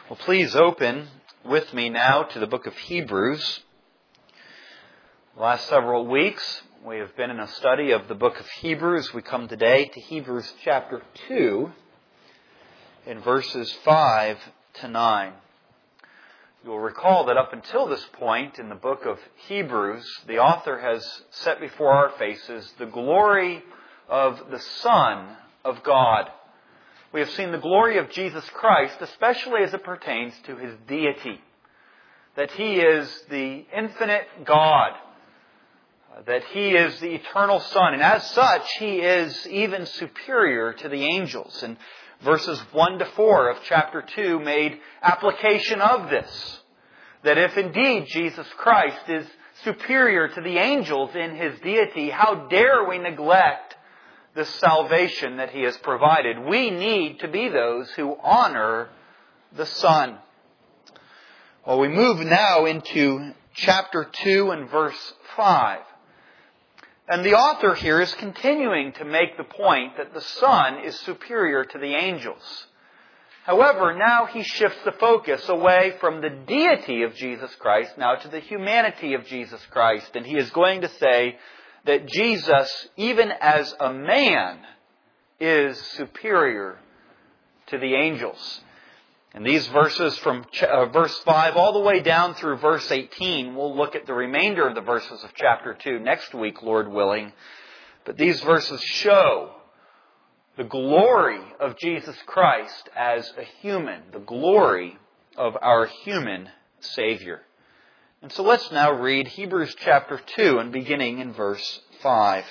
Well, please open with me now to the book of Hebrews. The last several weeks, we have been in a study of the book of Hebrews. We come today to Hebrews chapter 2 in verses 5 to 9. You'll recall that up until this point in the book of Hebrews, the author has set before our faces the glory of the Son of God. We have seen the glory of Jesus Christ, especially as it pertains to His deity. That He is the infinite God. That He is the eternal Son. And as such, He is even superior to the angels. And verses 1 to 4 of chapter 2 made application of this. That if indeed Jesus Christ is superior to the angels in His deity, how dare we neglect the salvation that He has provided? We need to be those who honor the Son. Well, we move now into chapter 2 and verse 5. And the author here is continuing to make the point that the Son is superior to the angels. However, now he shifts the focus away from the deity of Jesus Christ now to the humanity of Jesus Christ. And he is going to say that Jesus, even as a man, is superior to the angels. And these verses from verse 5 all the way down through verse 18, we'll look at the remainder of the verses of chapter 2 next week, Lord willing. But these verses show the glory of Jesus Christ as a human, the glory of our human Savior. And so let's now read Hebrews chapter 2 and beginning in verse 5.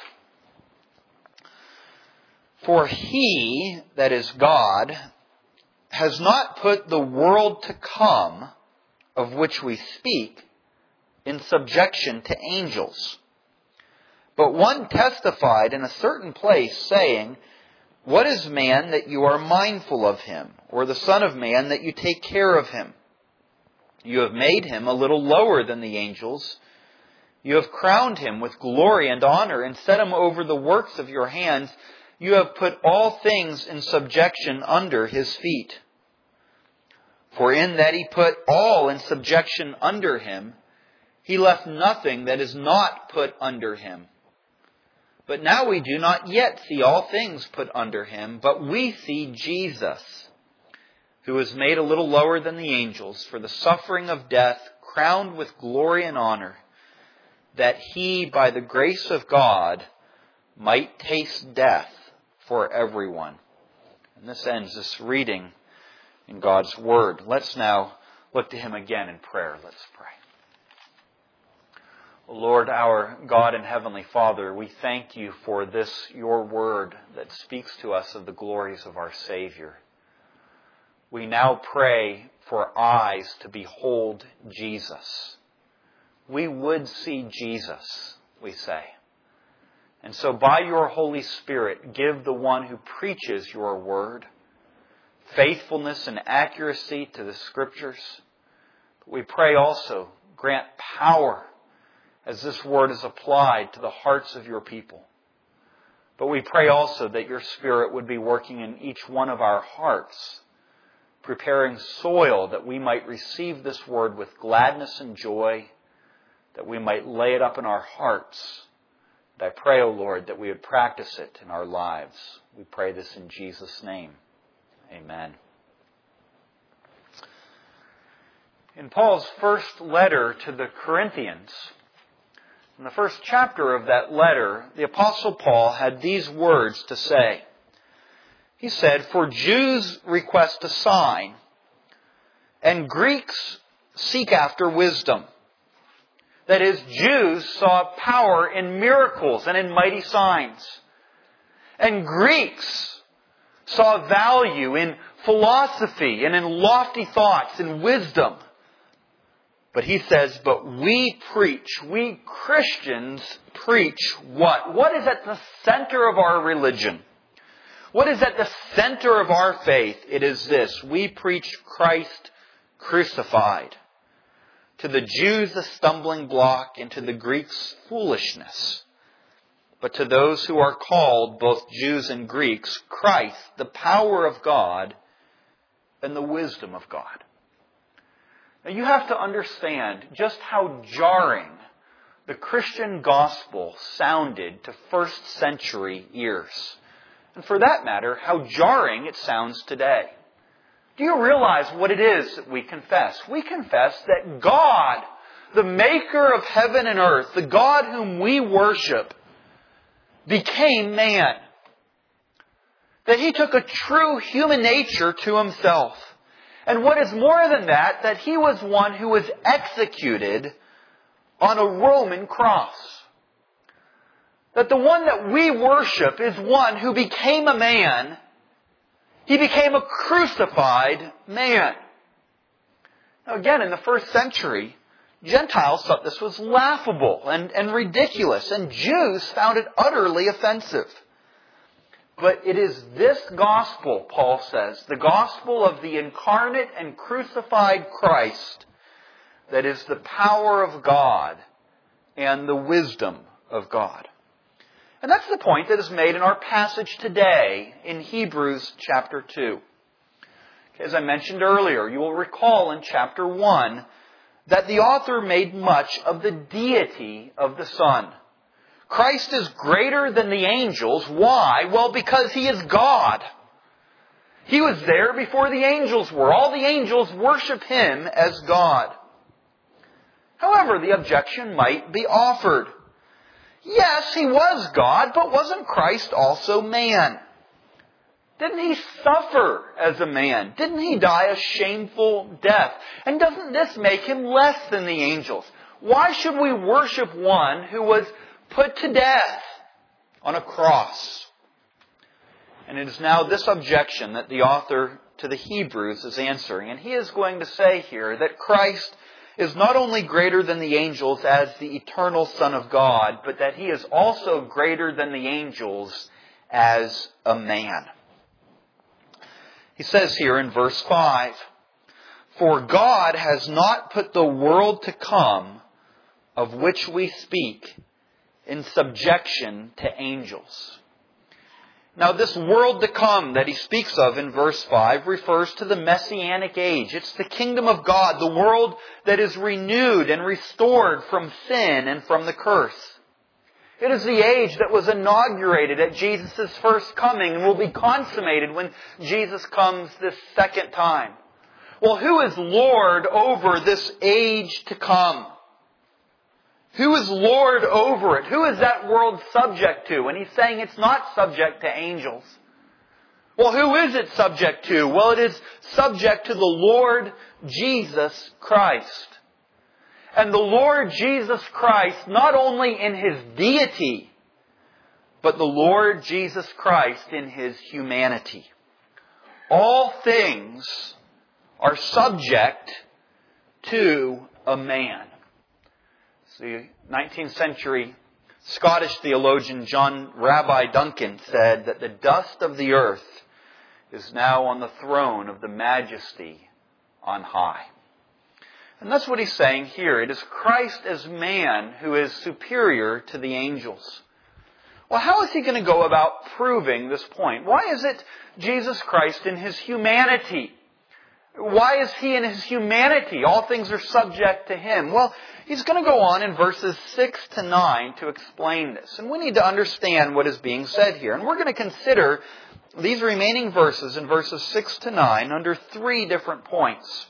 For He, that is God, has not put the world to come, of which we speak, in subjection to angels. But one testified in a certain place, saying, What is man that you are mindful of him, or the Son of Man that you take care of him? You have made him a little lower than the angels. You have crowned him with glory and honor and set him over the works of your hands. You have put all things in subjection under his feet. For in that he put all in subjection under him, he left nothing that is not put under him. But now we do not yet see all things put under him, but we see Jesus, who was made a little lower than the angels, for the suffering of death, crowned with glory and honor, that he, by the grace of God, might taste death for everyone. And this ends this reading in God's Word. Let's now look to Him again in prayer. Let's pray. Lord, our God and Heavenly Father, we thank You for this, Your Word, that speaks to us of the glories of our Savior. We now pray for eyes to behold Jesus. We would see Jesus, we say. And so by Your Holy Spirit, give the one who preaches Your Word faithfulness and accuracy to the Scriptures. But we pray also, grant power as this Word is applied to the hearts of Your people. But we pray also that Your Spirit would be working in each one of our hearts, preparing soil that we might receive this Word with gladness and joy, that we might lay it up in our hearts. And I pray, O Lord, that we would practice it in our lives. We pray this in Jesus' name. Amen. In Paul's first letter to the Corinthians, in the first chapter of that letter, the Apostle Paul had these words to say. He said, For Jews request a sign, and Greeks seek after wisdom. That is, Jews saw power in miracles and in mighty signs. And Greeks saw value in philosophy and in lofty thoughts and wisdom. But he says, but we Christians preach what? What is at the center of our religion? What is at the center of our faith? It is this. We preach Christ crucified. To the Jews a stumbling block, and to the Greeks foolishness. But to those who are called, both Jews and Greeks, Christ, the power of God and the wisdom of God. Now you have to understand just how jarring the Christian gospel sounded to first century ears. And for that matter, how jarring it sounds today. Do you realize what it is that we confess? We confess that God, the maker of heaven and earth, the God whom we worship, became man. That He took a true human nature to Himself. And what is more than that, that He was one who was executed on a Roman cross. That the one that we worship is one who became a man. He became a crucified man. Now again, in the first century, Gentiles thought this was laughable and ridiculous, and Jews found it utterly offensive. But it is this gospel, Paul says, the gospel of the incarnate and crucified Christ, that is the power of God and the wisdom of God. And that's the point that is made in our passage today in Hebrews chapter 2. As I mentioned earlier, you will recall in chapter 1 that the author made much of the deity of the Son. Christ is greater than the angels. Why? Well, because He is God. He was there before the angels were. All the angels worship Him as God. However, the objection might be offered. Yes, He was God, but wasn't Christ also man? Didn't He suffer as a man? Didn't He die a shameful death? And doesn't this make Him less than the angels? Why should we worship one who was put to death on a cross? And it is now this objection that the author to the Hebrews is answering. And he is going to say here that Christ is not only greater than the angels as the eternal Son of God, but that He is also greater than the angels as a man. He says here in verse 5, "For God has not put the world to come, of which we speak, in subjection to angels." Now this world to come that he speaks of in verse 5 refers to the Messianic age. It's the kingdom of God, the world that is renewed and restored from sin and from the curse. It is the age that was inaugurated at Jesus' first coming and will be consummated when Jesus comes this second time. Well, who is Lord over this age to come? Who is Lord over it? Who is that world subject to? And he's saying it's not subject to angels. Well, who is it subject to? Well, it is subject to the Lord Jesus Christ. And the Lord Jesus Christ, not only in His deity, but the Lord Jesus Christ in His humanity. All things are subject to a man. The 19th century Scottish theologian John Rabbi Duncan said that the dust of the earth is now on the throne of the Majesty on high. And that's what he's saying here. It is Christ as man who is superior to the angels. Well, how is he going to go about proving this point? Why is it Jesus Christ in His humanity? Why is He in His humanity? All things are subject to Him. Well, he's going to go on in verses 6 to 9 to explain this. And we need to understand what is being said here. And we're going to consider these remaining verses in verses 6 to 9 under three different points.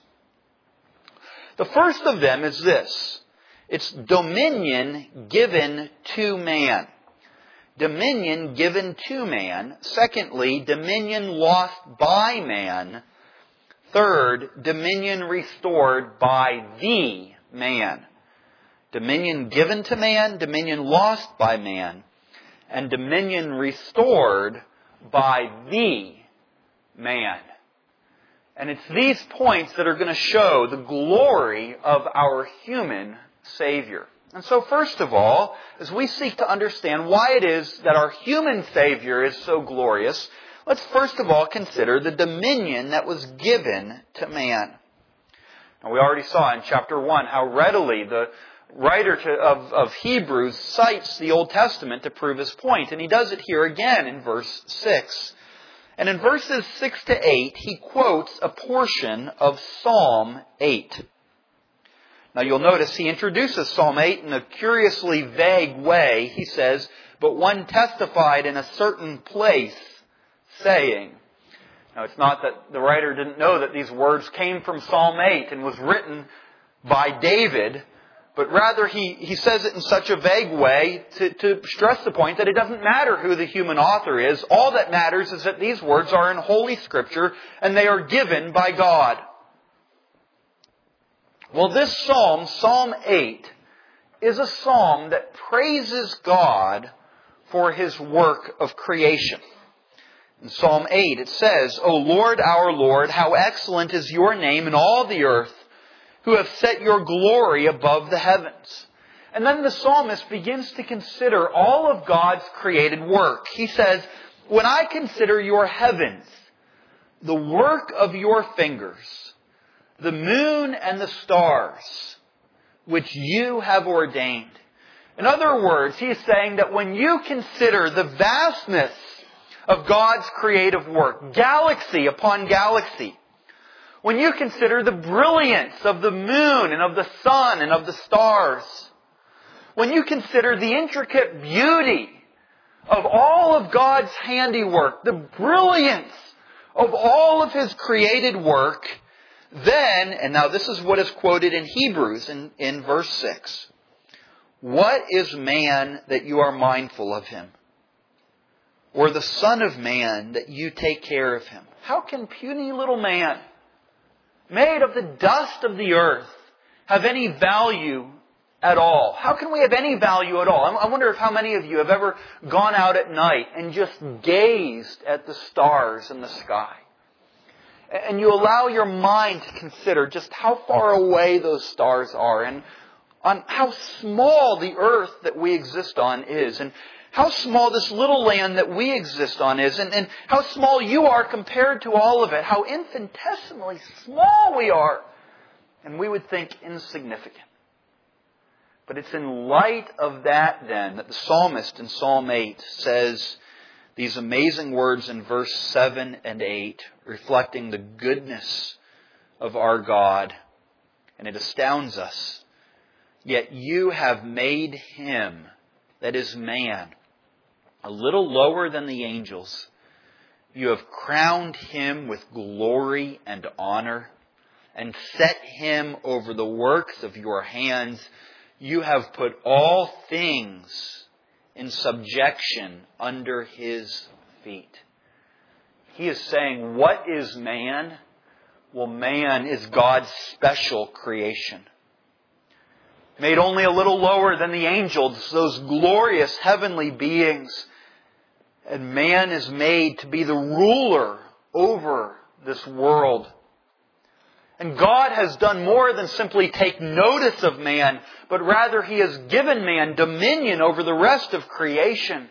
The first of them is this. It's dominion given to man. Dominion given to man. Secondly, dominion lost by man. Third, dominion restored by the man. Dominion given to man, dominion lost by man, and dominion restored by the man. And it's these points that are going to show the glory of our human Savior. And so first of all, as we seek to understand why it is that our human Savior is so glorious, let's first of all consider the dominion that was given to man. Now we already saw in chapter 1 how readily the writer of Hebrews cites the Old Testament to prove his point. And he does it here again in verse 6. And in verses 6 to 8, he quotes a portion of Psalm 8. Now you'll notice he introduces Psalm 8 in a curiously vague way. He says, "But one testified in a certain place, saying." Now it's not that the writer didn't know that these words came from Psalm 8 and was written by David, but rather he says it in such a vague way to stress the point that it doesn't matter who the human author is. All that matters is that these words are in Holy Scripture and they are given by God. Well, this psalm, Psalm 8, is a psalm that praises God for His work of creation. In Psalm 8 it says, "O Lord, our Lord, how excellent is your name in all the earth, who have set your glory above the heavens." And then the psalmist begins to consider all of God's created work. He says, "When I consider your heavens, the work of your fingers, the moon and the stars, which you have ordained." In other words, he is saying that when you consider the vastness of God's creative work, galaxy upon galaxy, when you consider the brilliance of the moon and of the sun and of the stars, when you consider the intricate beauty of all of God's handiwork, the brilliance of all of His created work, then, and now this is what is quoted in Hebrews in verse 6, "What is man that you are mindful of him? Or the son of man that you take care of him?" How can puny little man, made of the dust of the earth, have any value at all? How can we have any value at all? I wonder if how many of you have ever gone out at night and just gazed at the stars in the sky. And you allow your mind to consider just how far away those stars are and on how small the earth that we exist on is, and how small this little land that we exist on is, and how small you are compared to all of it, how infinitesimally small we are, and we would think insignificant. But it's in light of that then that the psalmist in Psalm 8 says these amazing words in verse 7 and 8, reflecting the goodness of our God. And it astounds us. "Yet you have made him," that is man, "a little lower than the angels. You have crowned him with glory and honor and set him over the works of your hands. You have put all things in subjection under his feet." He is saying, what is man? Well, man is God's special creation. Made only a little lower than the angels, those glorious heavenly beings. And man is made to be the ruler over this world. And God has done more than simply take notice of man, but rather He has given man dominion over the rest of creation.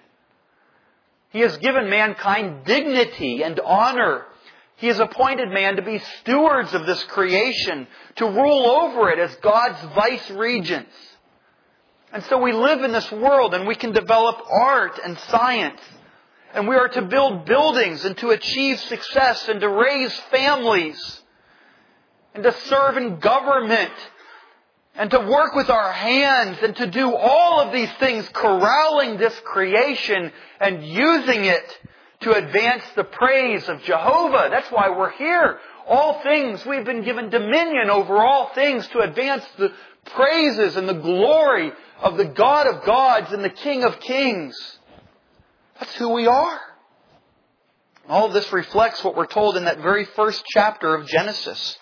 He has given mankind dignity and honor. He has appointed man to be stewards of this creation, to rule over it as God's vice-regents. And so we live in this world and we can develop art and science. And we are to build buildings and to achieve success and to raise families and to serve in government and to work with our hands and to do all of these things, corralling this creation and using it to advance the praise of Jehovah. That's why we're here. All things, we've been given dominion over all things to advance the praises and the glory of the God of gods and the King of kings. That's who we are. All of this reflects what we're told in that very first chapter of Genesis.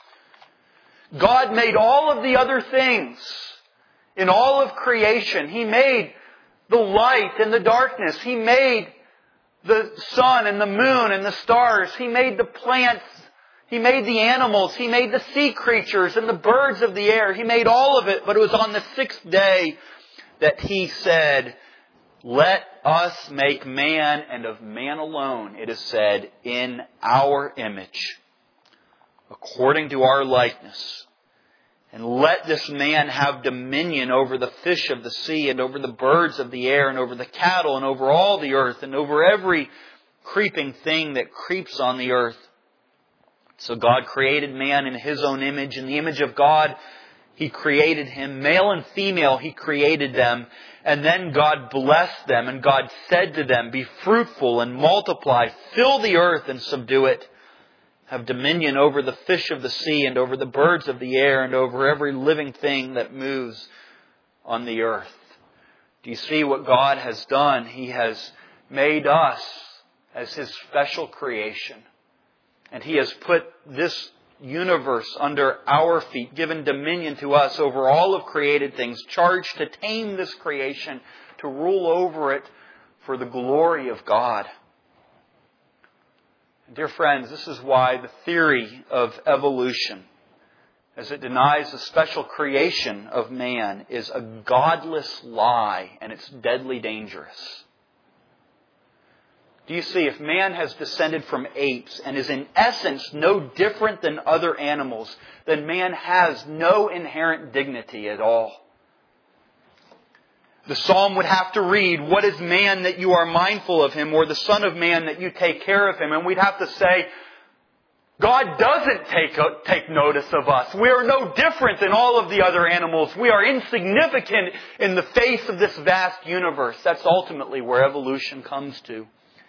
God made all of the other things in all of creation. He made the light and the darkness. He made the sun and the moon and the stars. He made the plants. He made the animals. He made the sea creatures and the birds of the air. He made all of it. But it was on the sixth day that He said, "Let us make man, and of man alone," it is said, "in our image, according to our likeness. And let this man have dominion over the fish of the sea and over the birds of the air and over the cattle and over all the earth and over every creeping thing that creeps on the earth." So God created man in His own image. In the image of God, He created him. Male and female, He created them. And then God blessed them, and God said to them, "Be fruitful and multiply, fill the earth and subdue it. Have dominion over the fish of the sea and over the birds of the air and over every living thing that moves on the earth." Do you see what God has done? He has made us as His special creation. And He has put this universe under our feet, given dominion to us over all of created things, charged to tame this creation, to rule over it for the glory of God. Dear friends, this is why the theory of evolution, as it denies the special creation of man, is a godless lie, and it's deadly dangerous. Do you see, if man has descended from apes and is in essence no different than other animals, then man has no inherent dignity at all. The psalm would have to read, "What is man that you are mindful of him, or the son of man that you take care of him?" And we'd have to say, God doesn't take notice of us. We are no different than all of the other animals. We are insignificant in the face of this vast universe. That's ultimately where evolution comes to.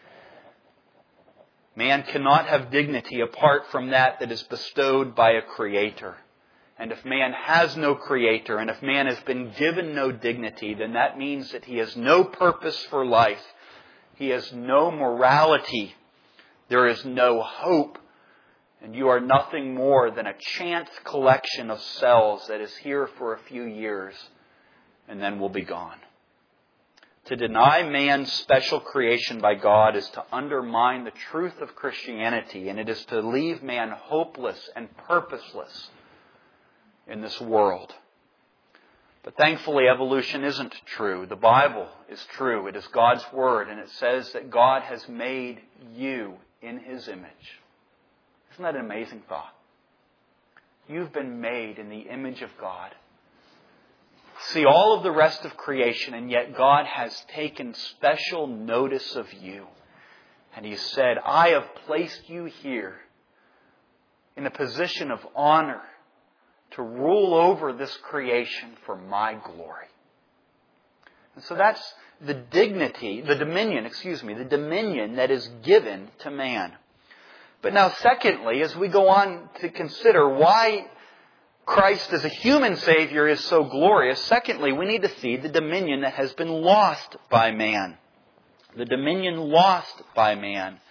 Man cannot have dignity apart from that is bestowed by a Creator. And if man has no Creator, and if man has been given no dignity, then that means that he has no purpose for life. He has no morality. There is no hope. And you are nothing more than a chance collection of cells that is here for a few years and then will be gone. To deny man's special creation by God is to undermine the truth of Christianity, and it is to leave man hopeless and purposeless in this world. But thankfully, evolution isn't true. The Bible is true. It is God's Word, and it says that God has made you in His image. Isn't that an amazing thought? You've been made in the image of God. See all of the rest of creation, and yet God has taken special notice of you. And He said, "I have placed you here in a position of honor to rule over this creation for my glory." And so that's the dominion that is given to man. But now secondly, as we go on to consider why Christ as a human Savior is so glorious, secondly, we need to see the dominion that has been lost by man. The dominion lost by man.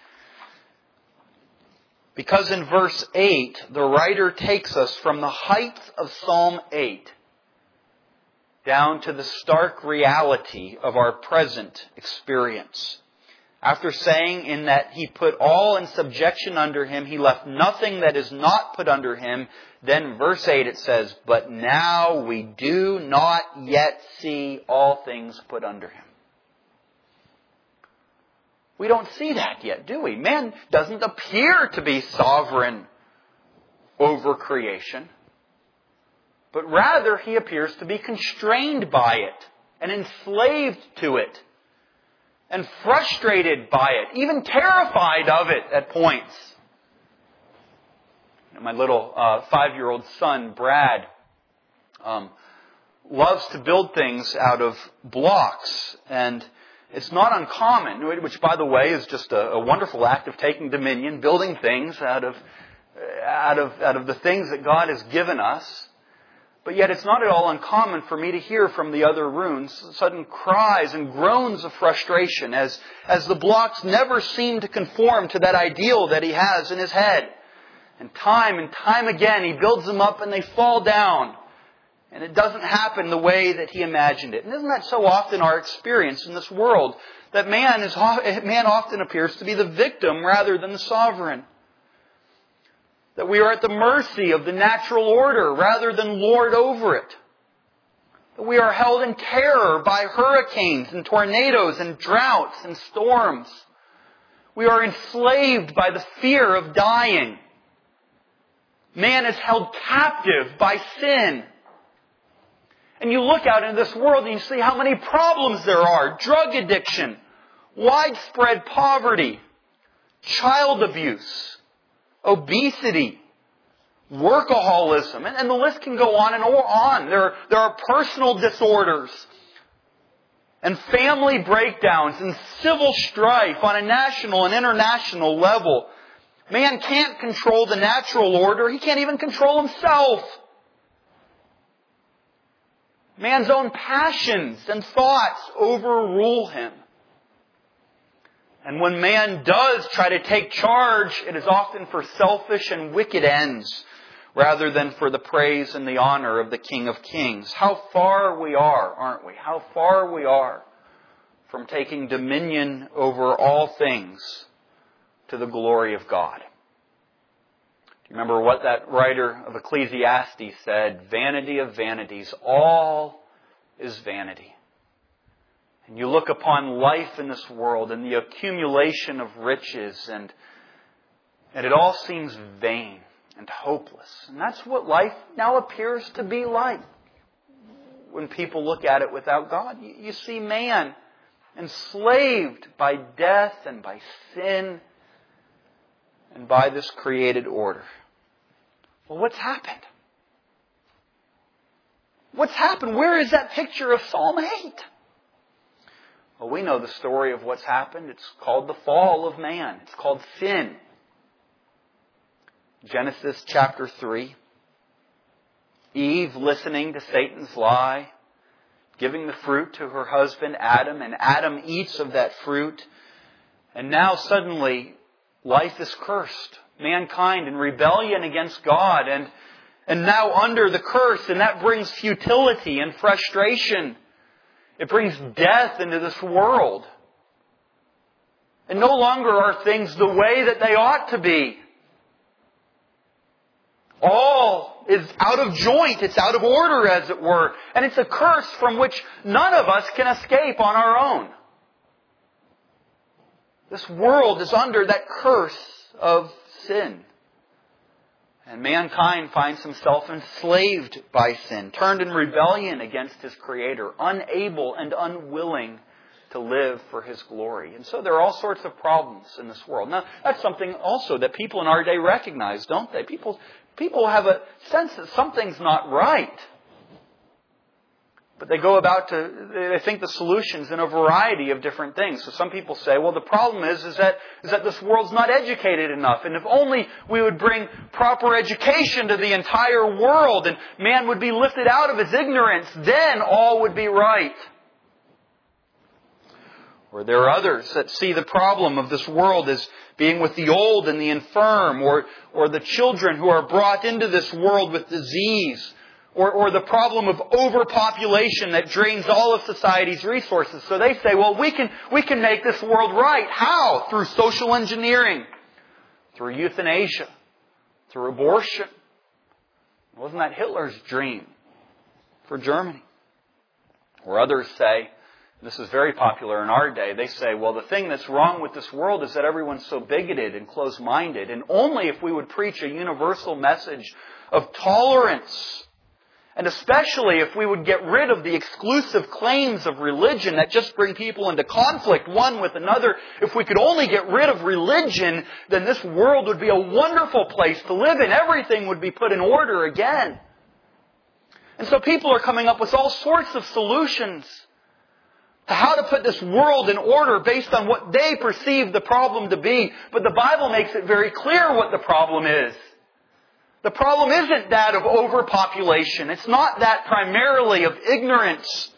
Because in verse 8, the writer takes us from the heights of Psalm 8 down to the stark reality of our present experience. After saying in that He put all in subjection under Him, He left nothing that is not put under Him. Then verse 8 it says, "But now we do not yet see all things put under Him." We don't see that yet, do we? Man doesn't appear to be sovereign over creation, but rather he appears to be constrained by it and enslaved to it, and frustrated by it, even terrified of it at points. My little 5-year-old son, Brad, loves to build things out of blocks. And it's not uncommon, which by the way is just a wonderful act of taking dominion, building things out of the things that God has given us. But yet it's not at all uncommon for me to hear from the other rooms sudden cries and groans of frustration as the blocks never seem to conform to that ideal that he has in his head. And time again he builds them up and they fall down. And it doesn't happen the way that he imagined it. And isn't that so often our experience in this world? That man often appears to be the victim rather than the sovereign. That we are at the mercy of the natural order rather than lord over it. That we are held in terror by hurricanes and tornadoes and droughts and storms. We are enslaved by the fear of dying. Man is held captive by sin. And you look out into this world and you see how many problems there are. Drug addiction, widespread poverty, child abuse, obesity, workaholism, and the list can go on and on. There are personal disorders and family breakdowns and civil strife on a national and international level. Man can't control the natural order. He can't even control himself. Man's own passions and thoughts overrule him. And when man does try to take charge, it is often for selfish and wicked ends, rather than for the praise and the honor of the King of Kings. How far we are, aren't we? How far we are from taking dominion over all things to the glory of God. Do you remember what that writer of Ecclesiastes said? Vanity of vanities, all is vanity. And you look upon life in this world and the accumulation of riches, and it all seems vain and hopeless. And that's what life now appears to be like when people look at it without God. You see man enslaved by death and by sin and by this created order. Well, what's happened? What's happened? Where is that picture of Psalm 8? Well, we know the story of what's happened. It's called the fall of man. It's called sin. Genesis chapter 3. Eve listening to Satan's lie, giving the fruit to her husband Adam, and Adam eats of that fruit. And now suddenly life is cursed. Mankind in rebellion against God, and now under the curse, and that brings futility and frustration. It brings death into this world. And no longer are things the way that they ought to be. All is out of joint. It's out of order, as it were. And it's a curse from which none of us can escape on our own. This world is under that curse of sin. And mankind finds himself enslaved by sin, turned in rebellion against his Creator, unable and unwilling to live for His glory. And so there are all sorts of problems in this world. Now, that's something also that people in our day recognize, don't they? People have a sense that something's not right. But they go about they think the solution's in a variety of different things. So some people say, well, the problem is that this world's not educated enough. And if only we would bring proper education to the entire world and man would be lifted out of his ignorance, then all would be right. Or there are others that see the problem of this world as being with the old and the infirm, or the children who are brought into this world with disease, or the problem of overpopulation that drains all of society's resources. So they say, well, we can make this world right. How? Through social engineering, through euthanasia, through abortion. Wasn't that Hitler's dream for Germany? Or others say, this is very popular in our day, they say, well, the thing that's wrong with this world is that everyone's so bigoted and close-minded. And only if we would preach a universal message of tolerance, and especially if we would get rid of the exclusive claims of religion that just bring people into conflict one with another, if we could only get rid of religion, then this world would be a wonderful place to live in. Everything would be put in order again. And so people are coming up with all sorts of solutions to how to put this world in order based on what they perceive the problem to be. But the Bible makes it very clear what the problem is. The problem isn't that of overpopulation. It's not that primarily of ignorance.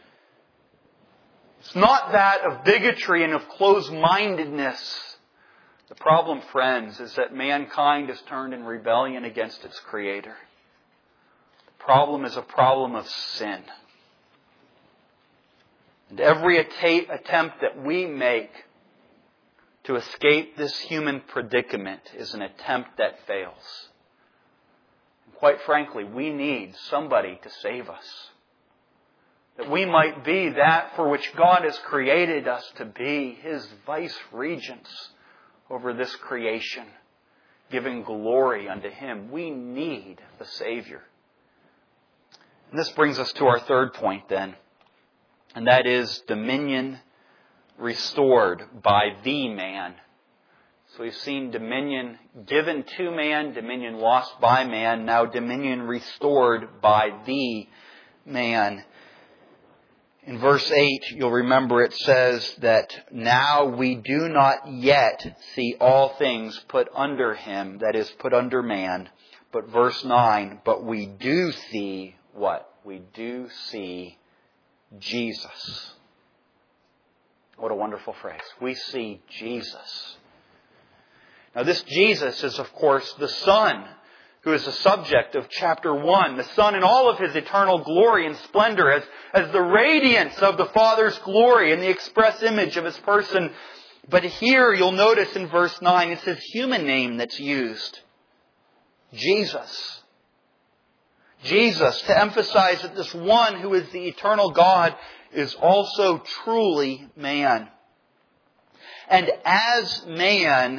It's not that of bigotry and of closed-mindedness. The problem, friends, is that mankind has turned in rebellion against its Creator. The problem is a problem of sin. And every attempt that we make to escape this human predicament is an attempt that fails. Quite frankly, we need somebody to save us. That we might be that for which God has created us to be, His vice-regents over this creation, giving glory unto Him. We need the Savior. And this brings us to our third point then, and that is dominion restored by the man. So we've seen dominion given to man, dominion lost by man, now dominion restored by the man. In verse 8, you'll remember it says that now we do not yet see all things put under him, that is, put under man. But verse 9, but we do see what? We do see Jesus. What a wonderful phrase. We see Jesus. Now this Jesus is, of course, the Son, who is the subject of chapter 1. The Son in all of His eternal glory and splendor as the radiance of the Father's glory and the express image of His person. But here you'll notice in verse 9, it's His human name that's used. Jesus. Jesus, to emphasize that this one who is the eternal God is also truly man. And as man,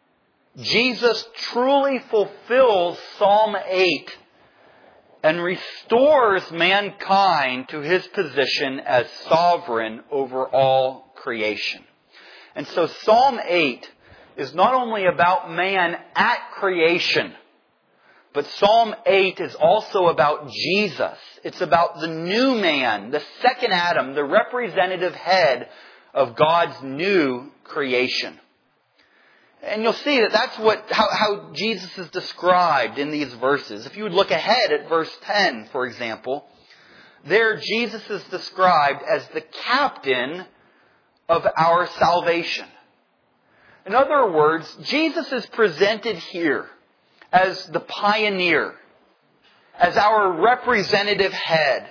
Jesus truly fulfills Psalm 8 and restores mankind to his position as sovereign over all creation. And so Psalm 8 is not only about man at creation, but Psalm 8 is also about Jesus. It's about the new man, the second Adam, the representative head of God's new creation. And you'll see that that's how Jesus is described in these verses. If you would look ahead at verse 10, for example, there Jesus is described as the captain of our salvation. In other words, Jesus is presented here as the pioneer, as our representative head,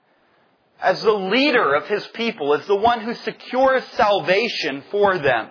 as the leader of His people, as the one who secures salvation for them.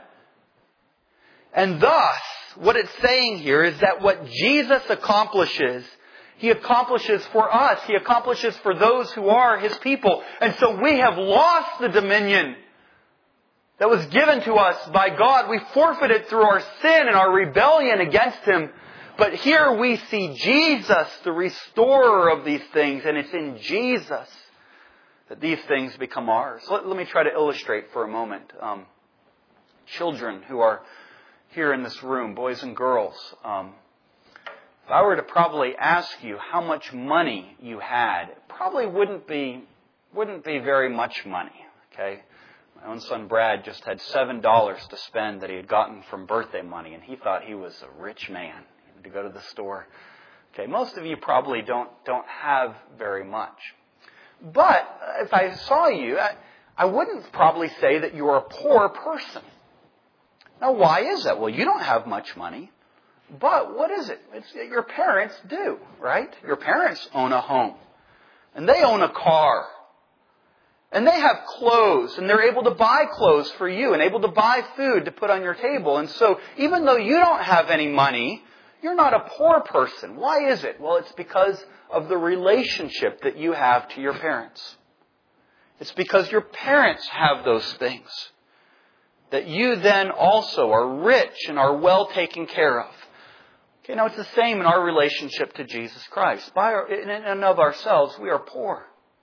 And thus, what it's saying here is that what Jesus accomplishes, He accomplishes for us. He accomplishes for those who are His people. And so we have lost the dominion that was given to us by God. We forfeited through our sin and our rebellion against Him. But here we see Jesus, the restorer of these things, and it's in Jesus that these things become ours. Let me try to illustrate for a moment. Children who are here in this room, boys and girls, if I were to probably ask you how much money you had, it probably wouldn't be very much money. Okay, my own son Brad just had $7 to spend that he had gotten from birthday money, and he thought he was a rich man. To go to the store. Okay, most of you probably don't have very much. But if I saw you, I wouldn't probably say that you're a poor person. Now, why is that? Well, you don't have much money. But what is it? It's that your parents do, right? Your parents own a home. And they own a car. And they have clothes. And they're able to buy clothes for you. And able to buy food to put on your table. And so, even though you don't have any money, you're not a poor person. Why is it? Well, it's because of the relationship that you have to your parents. It's because your parents have those things that you then also are rich and are well taken care of. Okay, now it's the same in our relationship to Jesus Christ. In and of ourselves, we are poor.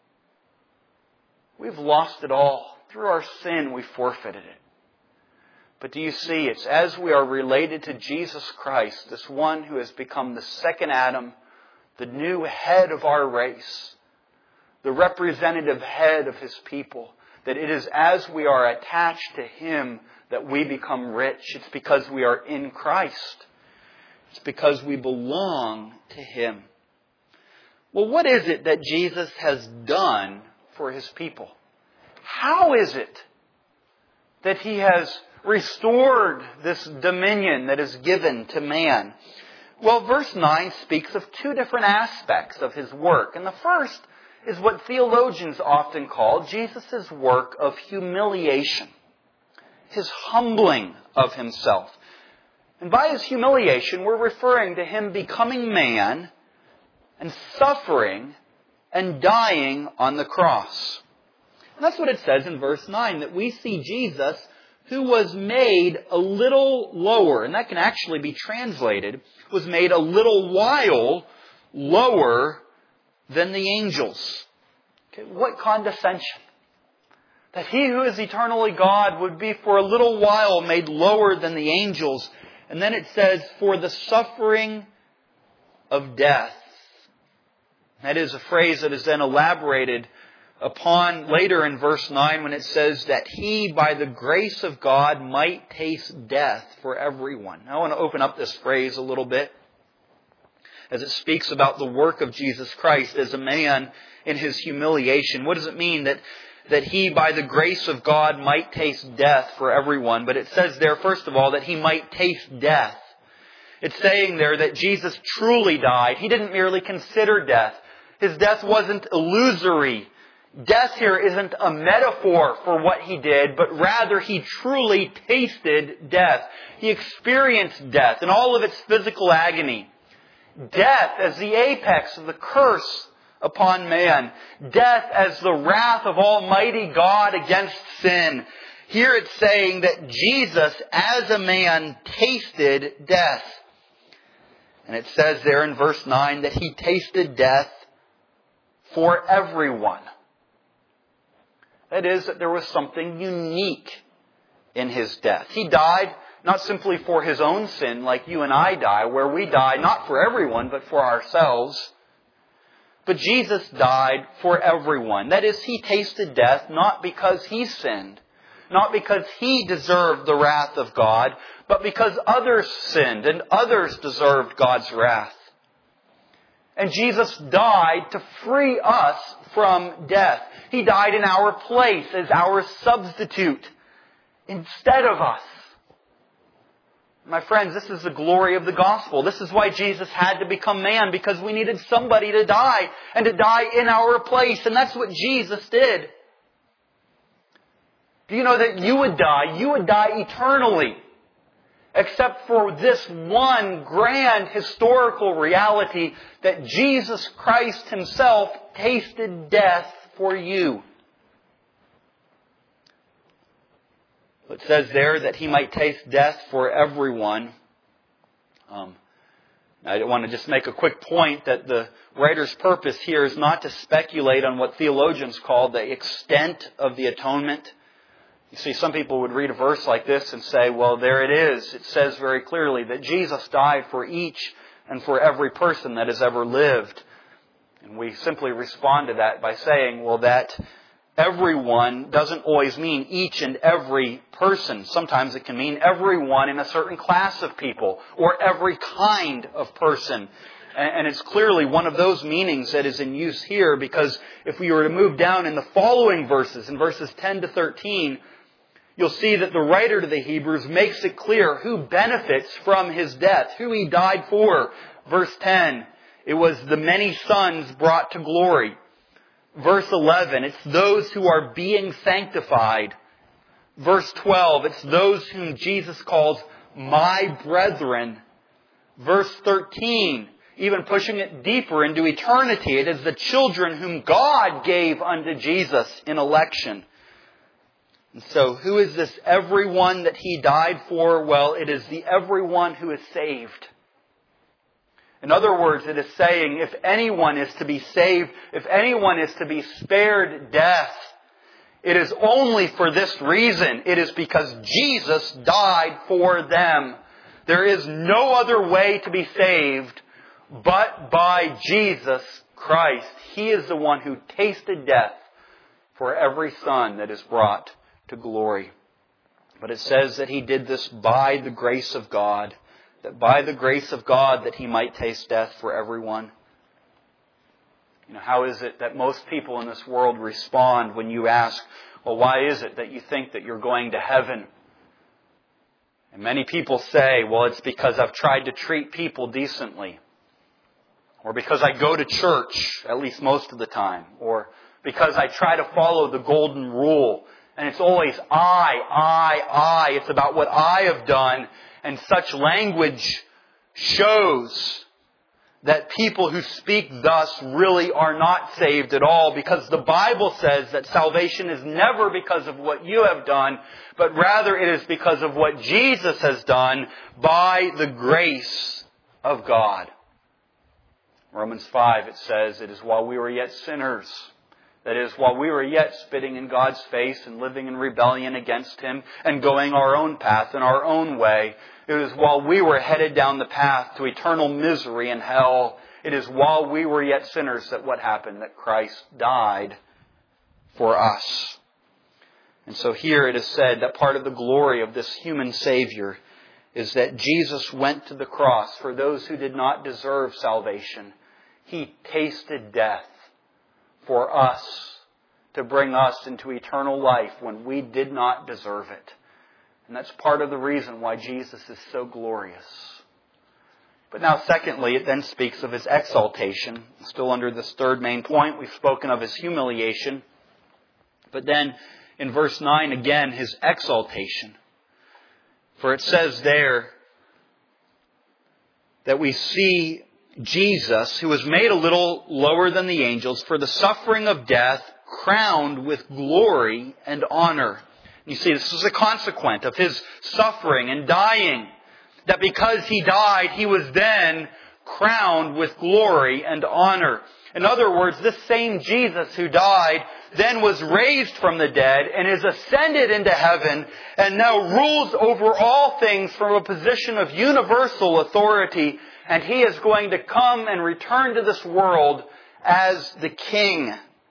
We've lost it all. Through our sin, we forfeited it. But do you see, it's as we are related to Jesus Christ, this one who has become the second Adam, the new head of our race, the representative head of His people, that it is as we are attached to Him that we become rich. It's because we are in Christ. It's because we belong to Him. Well, what is it that Jesus has done for His people? How is it that He has restored this dominion that is given to man? Well, verse 9 speaks of two different aspects of His work. And the first is what theologians often call Jesus' work of humiliation. His humbling of Himself. And by His humiliation, we're referring to Him becoming man and suffering and dying on the cross. And that's what it says in verse 9, that we see Jesus who was made a little lower, and that can actually be translated, was made a little while lower than the angels. Okay, what condescension. That He who is eternally God would be for a little while made lower than the angels. And then it says, for the suffering of death. That is a phrase that is then elaborated upon later in verse 9 when it says that He, by the grace of God, might taste death for everyone. Now, I want to open up this phrase a little bit as it speaks about the work of Jesus Christ as a man in His humiliation. What does it mean that He, by the grace of God, might taste death for everyone? But it says there, first of all, that He might taste death. It's saying there that Jesus truly died. He didn't merely consider death. His death wasn't illusory. Death here isn't a metaphor for what He did, but rather He truly tasted death. He experienced death in all of its physical agony. Death as the apex of the curse upon man. Death as the wrath of Almighty God against sin. Here it's saying that Jesus, as a man, tasted death. And it says there in verse 9 that He tasted death for everyone. That is, that there was something unique in His death. He died not simply for His own sin, like you and I die, where we die not for everyone, but for ourselves. But Jesus died for everyone. That is, He tasted death not because He sinned, not because He deserved the wrath of God, but because others sinned and others deserved God's wrath. And Jesus died to free us from death. He died in our place as our substitute instead of us. My friends, this is the glory of the gospel. This is why Jesus had to become man, because we needed somebody to die, and to die in our place. And that's what Jesus did. Do you know that you would die? You would die eternally. Except for this one grand historical reality that Jesus Christ Himself tasted death for you. It says there that He might taste death for everyone. I want to just make a quick point that the writer's purpose here is not to speculate on what theologians call the extent of the atonement. You see, some people would read a verse like this and say, well, there it is. It says very clearly that Jesus died for each and for every person that has ever lived. And we simply respond to that by saying, well, that everyone doesn't always mean each and every person. Sometimes it can mean everyone in a certain class of people or every kind of person. And it's clearly one of those meanings that is in use here, because if we were to move down in the following verses, in verses 10 to 13, you'll see that the writer to the Hebrews makes it clear who benefits from His death, who He died for. Verse 10, it was the many sons brought to glory. Verse 11, it's those who are being sanctified. Verse 12, it's those whom Jesus calls my brethren. Verse 13, even pushing it deeper into eternity, it is the children whom God gave unto Jesus in election. And so, who is this everyone that He died for? Well, it is the everyone who is saved. In other words, it is saying if anyone is to be saved, if anyone is to be spared death, it is only for this reason. It is because Jesus died for them. There is no other way to be saved but by Jesus Christ. He is the one who tasted death for every son that is brought to glory. But it says that He did this by the grace of God. That by the grace of God that He might taste death for everyone. You know, how is it that most people in this world respond when you ask, well, why is it that you think that you're going to heaven? And many people say, well, it's because I've tried to treat people decently. Or because I go to church, at least most of the time. Or because I try to follow the golden rule. And it's always I. It's about what I have done. And such language shows that people who speak thus really are not saved at all, because the Bible says that salvation is never because of what you have done, but rather it is because of what Jesus has done by the grace of God. Romans 5, it says, it is while we were yet sinners That is, while we were yet spitting in God's face and living in rebellion against Him and going our own path in our own way, it was while we were headed down the path to eternal misery and hell, it is while we were yet sinners that what happened? That Christ died for us. And so here it is said that part of the glory of this human Savior is that Jesus went to the cross for those who did not deserve salvation. He tasted death for us to bring us into eternal life when we did not deserve it. And that's part of the reason why Jesus is so glorious. But now secondly, it then speaks of His exaltation. Still under this third main point, we've spoken of His humiliation. But then in verse 9 again, His exaltation. For it says there that we see Jesus, who was made a little lower than the angels, for the suffering of death, crowned with glory and honor. You see, this is a consequence of His suffering and dying. That because He died, He was then crowned with glory and honor. In other words, this same Jesus who died then was raised from the dead and is ascended into heaven and now rules over all things from a position of universal authority. And He is going to come and return to this world as the King.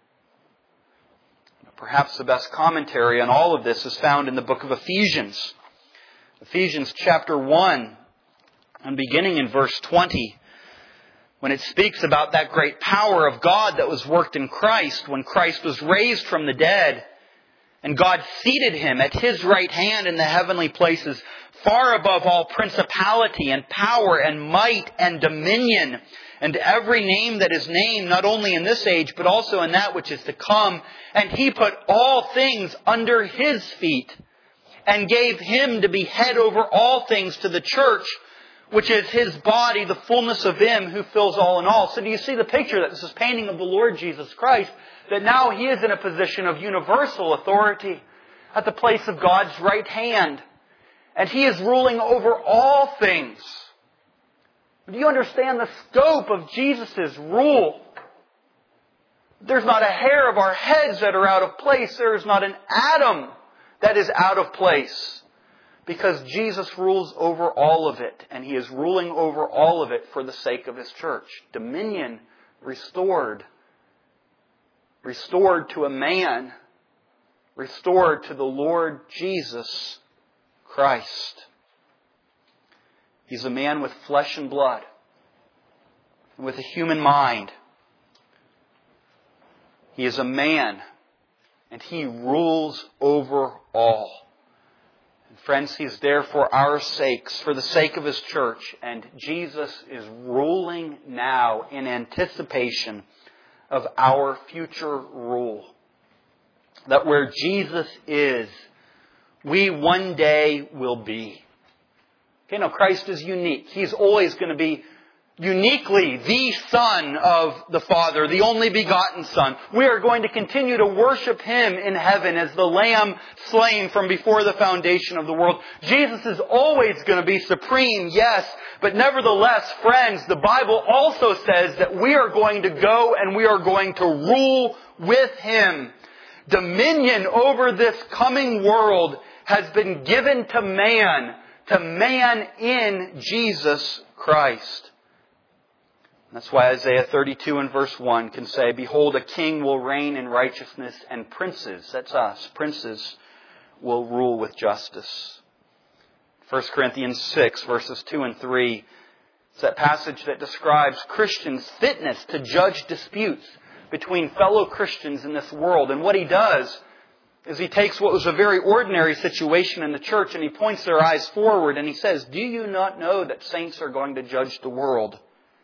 Perhaps the best commentary on all of this is found in the book of Ephesians. Ephesians chapter 1, and beginning in verse 20, when it speaks about that great power of God that was worked in Christ when Christ was raised from the dead, and God seated Him at His right hand in the heavenly places, far above all principality and power and might and dominion, and every name that is named, not only in this age, but also in that which is to come. And He put all things under His feet, and gave Him to be head over all things to the church, which is His body, the fullness of Him who fills all in all. So do you see the picture that this is painting of the Lord Jesus Christ? That now He is in a position of universal authority at the place of God's right hand. And He is ruling over all things. Do you understand the scope of Jesus' rule? There's not a hair of our heads that are out of place. There is not an atom that is out of place. Because Jesus rules over all of it. And He is ruling over all of it for the sake of His church. Dominion restored. Restored to a man. Restored to the Lord Jesus Christ. He's a man with flesh and blood. With a human mind. He is a man. And He rules over all. And friends, He's there for our sakes, for the sake of His church. And Jesus is ruling now in anticipation of our future rule. That where Jesus is, we one day will be. Okay, now Christ is unique. He's always going to be uniquely the Son of the Father, the only begotten Son. We are going to continue to worship Him in heaven as the Lamb slain from before the foundation of the world. Jesus is always going to be supreme, yes, but nevertheless, friends, the Bible also says that we are going to go and we are going to rule with Him. Dominion over this coming world has been given to man in Jesus Christ. That's why Isaiah 32 and verse 1 can say, "Behold, a king will reign in righteousness, and princes," that's us, princes, "will rule with justice." 1 Corinthians 6 verses 2 and 3. It's that passage that describes Christians' fitness to judge disputes between fellow Christians in this world. And what he does is he takes what was a very ordinary situation in the church and he points their eyes forward and he says, "Do you not know that saints are going to judge the world?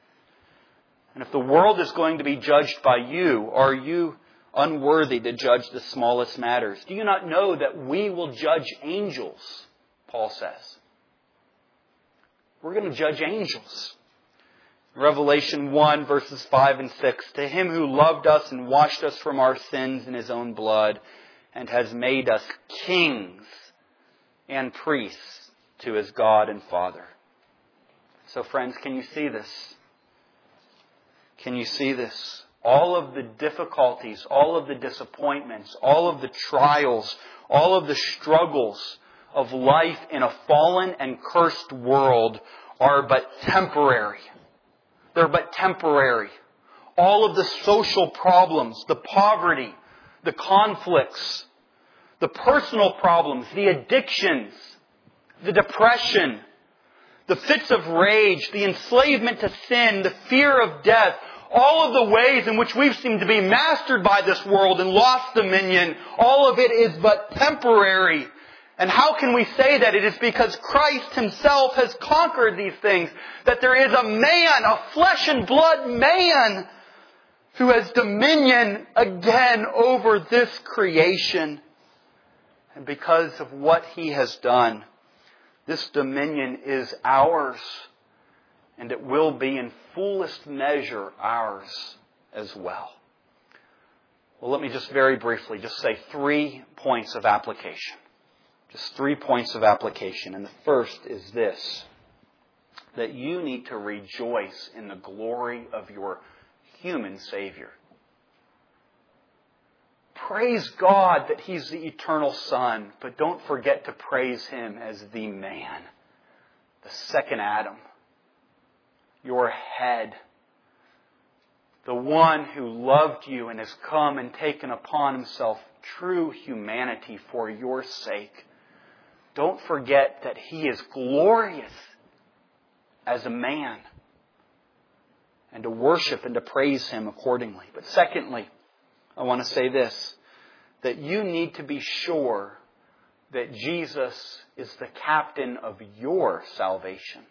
And if the world is going to be judged by you, are you unworthy to judge the smallest matters? Do you not know that we will judge angels?" Paul says. We're going to judge angels. Revelation 1 verses 5 and 6. "To Him who loved us and washed us from our sins in His own blood and has made us kings and priests to His God and Father." So friends, can you see this? Can you see this? all of the difficulties, all of the disappointments, all of the trials, all of the struggles of life in a fallen and cursed world are but temporary. They're but temporary. All of the social problems, the poverty, the conflicts, the personal problems, the addictions, the depression, the fits of rage, the enslavement to sin, the fear of death, all of the ways in which we've seemed to be mastered by this world and lost dominion, all of it is but temporary. And how can we say that? It is because Christ Himself has conquered these things. That there is a man, a flesh and blood man, who has dominion again over this creation. And because of what He has done, this dominion is ours. And it will be in fullest measure ours as well. Well, let me just very briefly just say 3 points of application. Just 3 points of application. And the first is this: that you need to rejoice in the glory of your human Savior. Praise God that He's the eternal Son, but don't forget to praise Him as the man, the second Adam, your head, the one who loved you and has come and taken upon Himself true humanity for your sake. Don't forget that He is glorious as a man, and to worship and to praise Him accordingly. But secondly, I want to say this, that you need to be sure that Jesus is the captain of your salvation.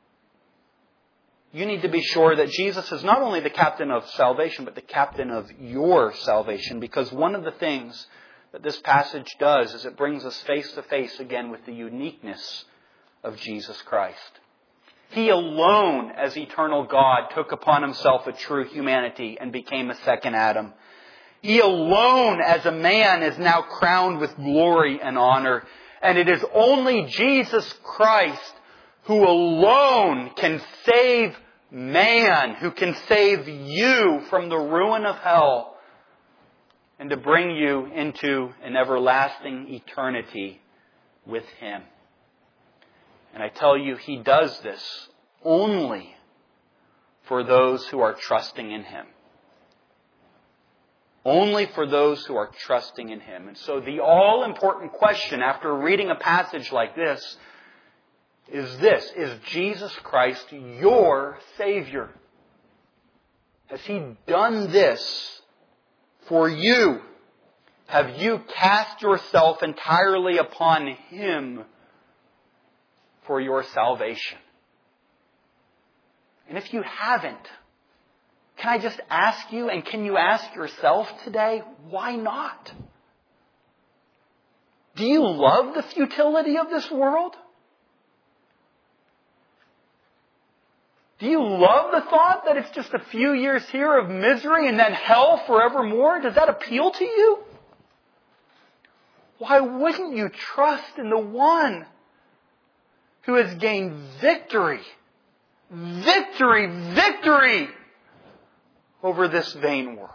You need to be sure that Jesus is not only the captain of salvation, but the captain of your salvation. Because one of the things that this passage does is it brings us face to face again with the uniqueness of Jesus Christ. He alone, as eternal God, took upon Himself a true humanity and became a second Adam. He alone, as a man, is now crowned with glory and honor. And it is only Jesus Christ who alone can save man, who can save you from the ruin of hell and to bring you into an everlasting eternity with Him. And I tell you, He does this only for those who are trusting in Him. Only for those who are trusting in Him. And so the all-important question after reading a passage like this is this: is Jesus Christ your Savior? Has He done this for you? Have you cast yourself entirely upon Him for your salvation? And if you haven't, can I just ask you, and can you ask yourself today, why not? Do you love the futility of this world? Do you love the thought that it's just a few years here of misery and then hell forevermore? Does that appeal to you? Why wouldn't you trust in the one who has gained victory? Victory, victory over this vain world.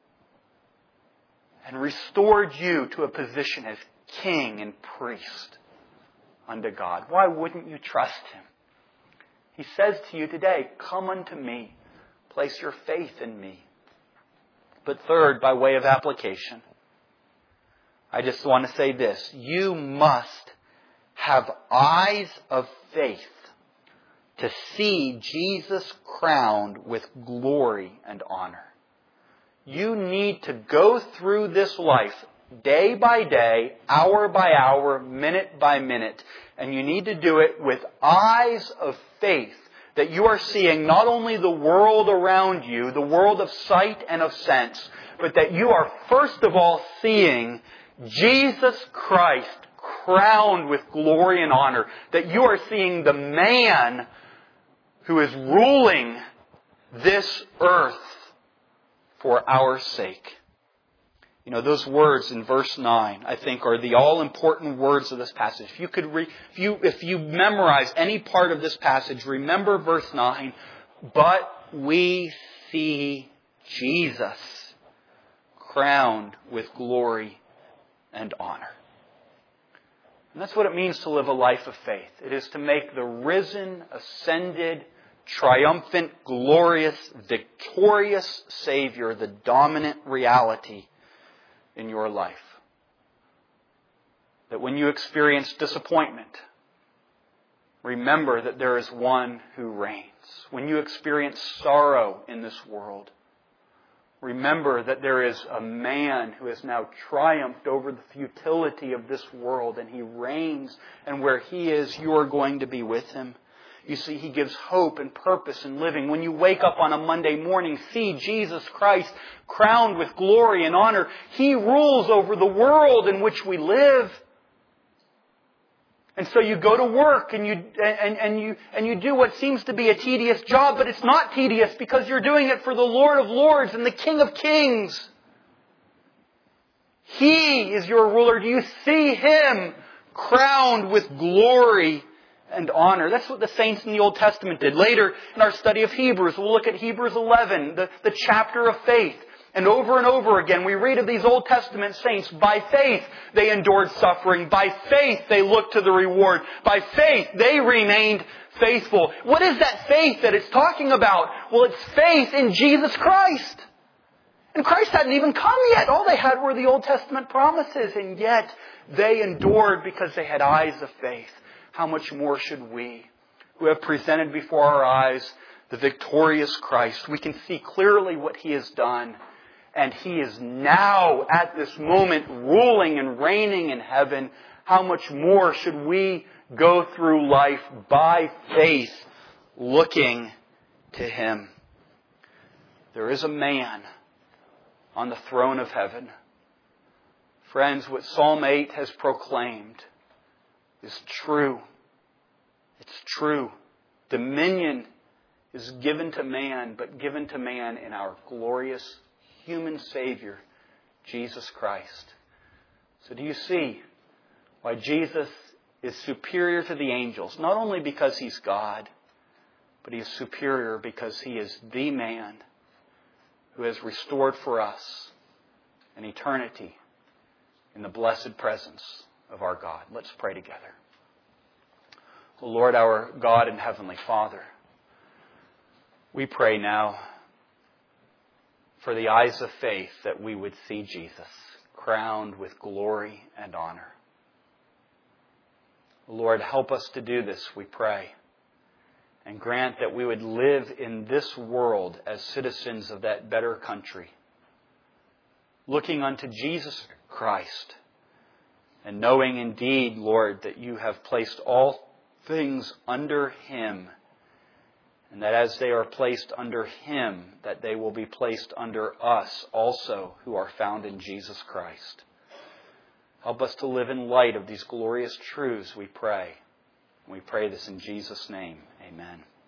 And restored you to a position as king and priest unto God. Why wouldn't you trust Him? He says to you today, come unto me. Place your faith in me. But third, by way of application, I just want to say this. You must have eyes of faith to see Jesus crowned with glory and honor. You need to go through this life day by day, hour by hour, minute by minute. And you need to do it with eyes of faith, that you are seeing not only the world around you, the world of sight and of sense, but that you are first of all seeing Jesus Christ crowned with glory and honor. That you are seeing the man who is ruling this earth for our sake. You know, those words in verse 9, I think, are the all-important words of this passage. If you memorize any part of this passage, remember verse 9. But we see Jesus, crowned with glory and honor. And that's what it means to live a life of faith. It is to make the risen, ascended, triumphant, glorious, victorious Savior the dominant reality in your life. That when you experience disappointment, remember that there is one who reigns. When you experience sorrow in this world, remember that there is a man who has now triumphed over the futility of this world, and He reigns, and where He is, you are going to be with Him. You see, He gives hope and purpose in living. When you wake up on a Monday morning, see Jesus Christ crowned with glory and honor. He rules over the world in which we live. And so you go to work and you do what seems to be a tedious job, but it's not tedious because you're doing it for the Lord of Lords and the King of Kings. He is your ruler. Do you see Him crowned with glory and honor? That's what the saints in the Old Testament did. Later in our study of Hebrews, we'll look at Hebrews 11, the chapter of faith. And over again, we read of these Old Testament saints. By faith, they endured suffering. By faith, they looked to the reward. By faith, they remained faithful. What is that faith that it's talking about? Well, it's faith in Jesus Christ. And Christ hadn't even come yet. All they had were the Old Testament promises. And yet, they endured because they had eyes of faith. How much more should we, who have presented before our eyes the victorious Christ? We can see clearly what He has done. And He is now, at this moment, ruling and reigning in heaven. How much more should we go through life by faith, looking to Him? There is a man on the throne of heaven. Friends, what Psalm 8 has proclaimed is true. It's true. Dominion is given to man, but given to man in our glorious human Savior, Jesus Christ. So do you see why Jesus is superior to the angels? Not only because He's God, but He is superior because He is the man who has restored for us an eternity in the blessed presence of our God. Let's pray together. O Lord, our God and Heavenly Father, we pray now for the eyes of faith that we would see Jesus crowned with glory and honor. Lord, help us to do this, we pray. And grant that we would live in this world as citizens of that better country, looking unto Jesus Christ and knowing indeed, Lord, that You have placed all things under Him, and that as they are placed under Him, that they will be placed under us also who are found in Jesus Christ. Help us to live in light of these glorious truths, we pray. And we pray this in Jesus' name. Amen.